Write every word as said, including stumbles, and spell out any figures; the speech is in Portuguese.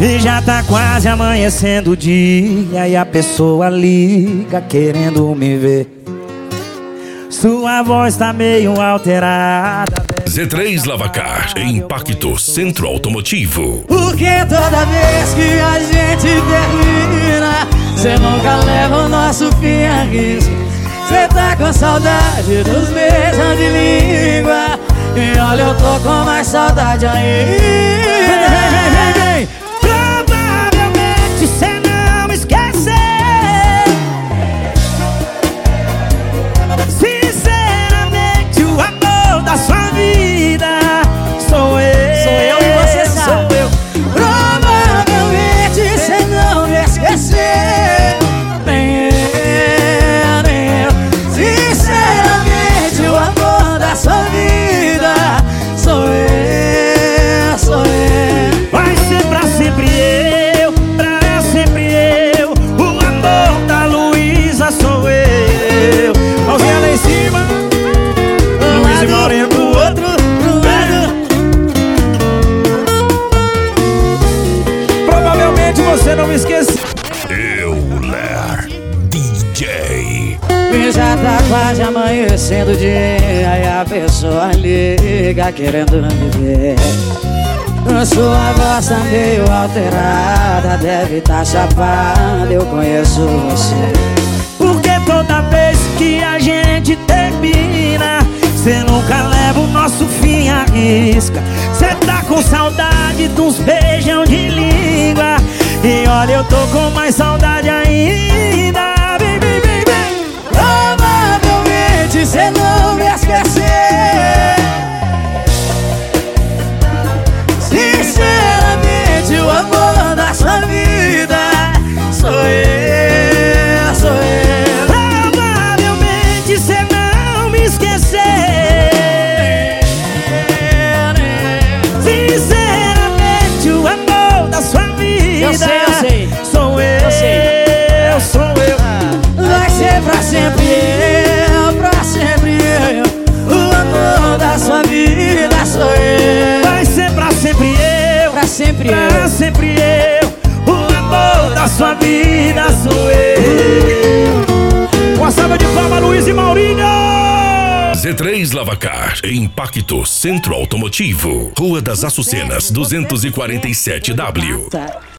E já tá quase amanhecendo o dia e a pessoa liga querendo me ver. Sua voz tá meio alterada. Z três Lavacar, Impacto Centro Automotivo. Porque toda vez que a gente termina, cê nunca leva o nosso fim a risco. Cê tá com saudade dos beijos de língua. E olha, eu tô com mais saudade ainda. Provavelmente cê não me esqueceu. Sinceramente, o amor da sua vida sou eu. Sou eu e você sabe. Sou eu. Provavelmente cê não me esqueceu. Nem eu, nem eu. Sinceramente, o amor da sua vida sou eu, sou eu. Vai ser pra sempre eu, pra sempre eu. O amor da Luísa sou eu. Mãozinha lá em cima, Luiz e Maurinho pro outro, pro lado. Provavelmente você não me esqueceu. Eu, Ler, D J. E já tá quase amanhecendo o dia e a pessoa liga querendo me ver. Sua voz tá meio alterada, deve tá chapada, eu conheço você. Porque toda vez que a gente termina, cê nunca leva o nosso fim à risca. Cê tá com saudade dos beijão de língua. E olha, eu tô com mais saudade ainda. Vem, vem, vem, vem. Provavelmente cê não me esqueceu. Sinceramente, o amor da sua vida sou eu, sou eu. Provavelmente cê não me esqueceu. Sinceramente, o amor da sua vida Eu sei, eu sei. sou eu, Eu sei. eu sou eu. Vai ser pra sempre eu, pra sempre eu. O amor da sua vida sou eu. Vai ser pra sempre eu, Pra sempre pra eu. sempre eu. O amor da sua vida sou eu. Uma salva de palmas, Luiz e Maurinho. Z três Lavacar, Impacto Centro Automotivo. Rua das Açucenas, duzentos e quarenta e sete W. Tá.